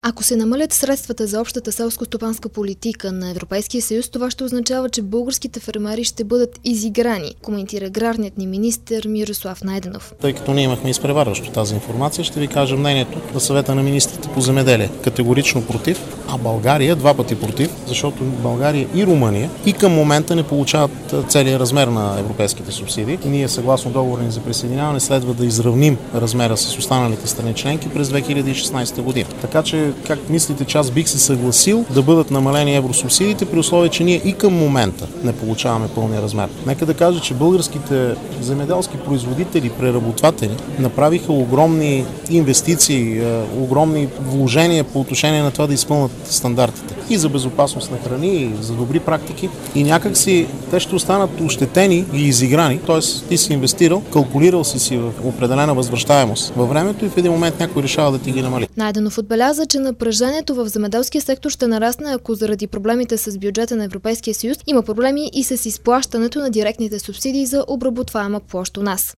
Ако се намалят средствата за общата селско-стопанска политика на Европейския съюз, това ще означава, че българските фермери ще бъдат изиграни, коментира аграрният ни министър Мирослав Найденов. Тъй като ние имахме изпреварващо тази информация, ще ви кажа мнението на съвета на министрите по земеделие. Категорично против, а България 2 пъти против, защото България и Румъния и към момента не получават целият размер на европейските субсидии. Ние съгласно договора ни за присъединяване следва да изравним размера с останалите страни членки през 2016 година. Така че, как мислите, че аз бих се съгласил да бъдат намалени евросубсидиите при условие, че ние и към момента не получаваме пълния размер? Нека да кажа, че българските земеделски производители, преработватели направиха огромни инвестиции, огромни вложения по отношение на това да изпълнят стандартите. И за безопасност на храни, и за добри практики. И някакси те ще останат ощетени и изиграни. Т.е. ти си инвестирал, калкулирал си в определена възвръщаемост във времето и в един момент някой решава да ти ги намали. Найденов отбеляза, че напрежението в земеделския сектор ще нарасне, ако заради проблемите с бюджета на Европейския съюз има проблеми и с изплащането на директните субсидии за обработваема площ у нас.